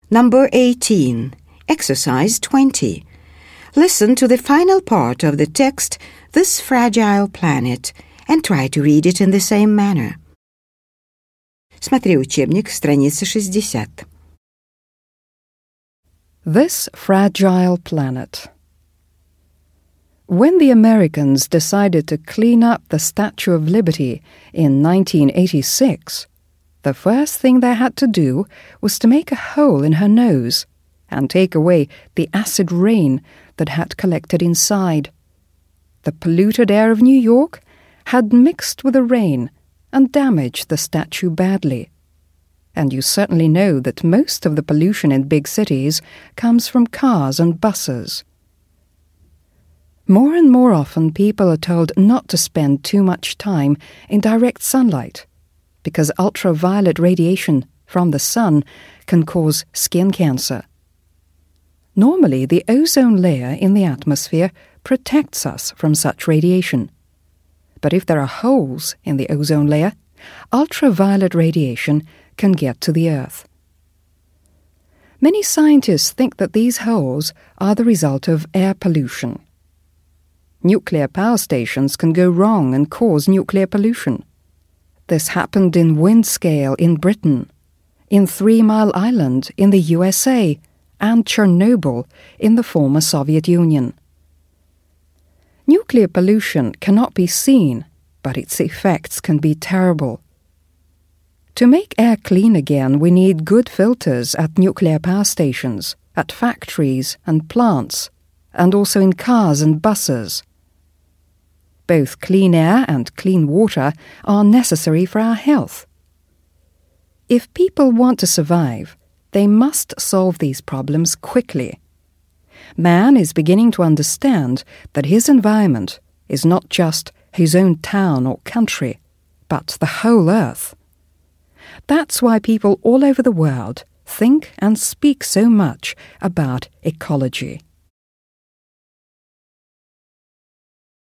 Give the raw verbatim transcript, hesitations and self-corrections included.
Number eighteen. Exercise twenty. Listen to the final part of the text, This Fragile Planet, and try to read it in the same manner. Смотри учебник, страница шестьдесят. This Fragile Planet. When the Americans decided to clean up the Statue of Liberty in nineteen eighty-six, the first thing they had to do was to make a hole in her nose and take away the acid rain that had collected inside. The polluted air of New York had mixed with the rain and damaged the statue badly. And you certainly know that most of the pollution in big cities comes from cars and buses. More and more often people are told not to spend too much time in direct sunlight because ultraviolet radiation from the sun can cause skin cancer. Normally, the ozone layer in the atmosphere protects us from such radiation. But if there are holes in the ozone layer, ultraviolet radiation can get to the Earth. Many scientists think that these holes are the result of air pollution. Nuclear power stations can go wrong and cause nuclear pollution. This happened in Windscale in Britain, in Three Mile Island in the U S A, and Chernobyl in the former Soviet Union. Nuclear pollution cannot be seen, but its effects can be terrible. To make air clean again, we need good filters at nuclear power stations, at factories and plants, and also in cars and buses. Both clean air and clean water are necessary for our health. If people want to survive, they must solve these problems quickly. Man is beginning to understand that his environment is not just his own town or country, but the whole Earth. That's why people all over the world think and speak so much about ecology.